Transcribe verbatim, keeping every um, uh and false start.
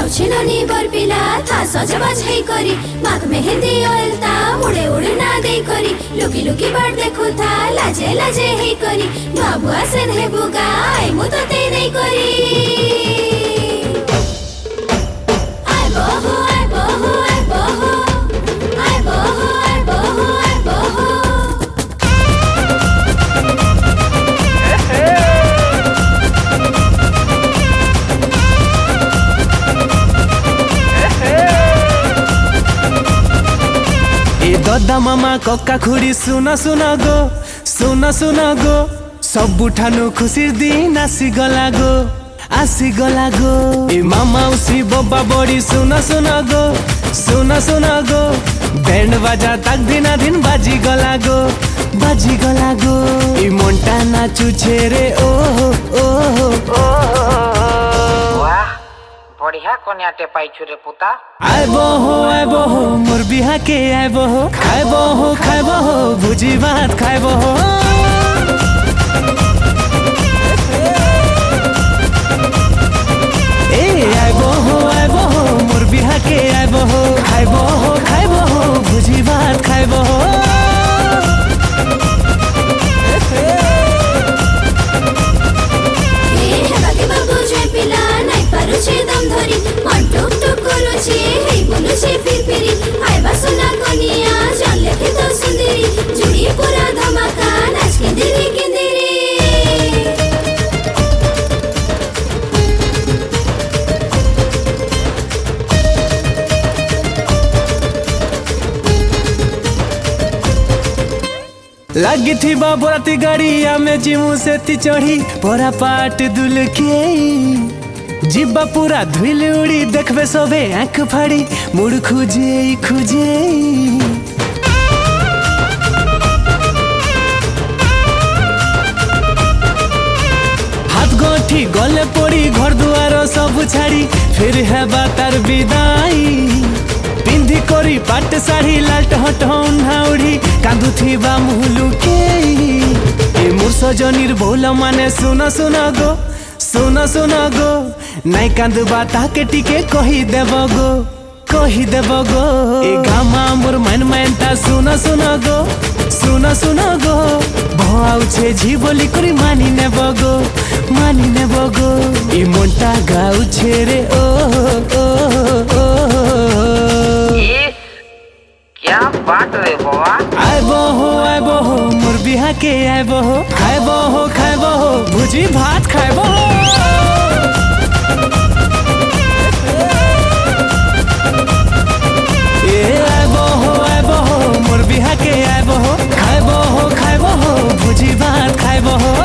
छिननी बर पिला था सजबाज है करी माख मेहंदी अलता मुड़े उड़े ना दे करी लुकी लुकी बाट देखु था लाजे लाजे है करी बाबू आसन है बुगा आई मु तो ते नहीं करी आई बहू आई बहू आई बहू आई बहू आई बहू आई बहू ददा मामा कक्का खुड़ी सुना सुना गो सुना सुना गो सबु ठानु खुशीर दिन आसी गला गो आसी गला गो ए मामा उसी बब्बा बड़ी सुना सुना गो सुना सुना गो बैंड बाजा तक दिना दिन बाजी गला गो बाजी गला गो ए मोंटा नाचु छेरे ओहो ओहो वाह बढ़िया कन्याटे पाइछु रे पुता आय बहो आय बहो मोर बिहा के आय बहो खाय बहो खाय बहो भुजी भात खाय बहो ए आय बहो आय बहो मोर बिहा के आय बहो खाय बहो खाय बहो भुजी भात खाय बहो लगी थी बाबराती गाड़ी आमे जिमु से ती चढ़ी पोरा पाट दुल के जिब्बा पूरा धुल उड़ी देखबे सबे आँख फाड़ी मुड़ खुजे खुजे हाथ गोठी गले पड़ी घर दुआर सब छाड़ी फिर है बातार विदाई पिंधी करी पाट साड़ी लाल टहट उड़ी कांदु थी बा मुहलु के ए मोर सजनीर भोल माने सुना सुना गो सुना सुना गो नाई कांदु बाता के टिके कही देव गो कही देव गो ए गामा मोर मन मानता सुना सुना गो सुना सुना गो भाउछे झी बोली करी मानी नेब गो मानी नेब गो ए मोंटा गाउछे रे ओ ओ ओ क्या बात रे बाबा आय बहो आय बहो मोर बिहा के आय बहो खाय बहो खाय बहो भुजी भात खाय बहो ए आय बहो आय बहो मोर बिहा के आय बहो खाय बहो खाय बहो भुजी भात खाय बहो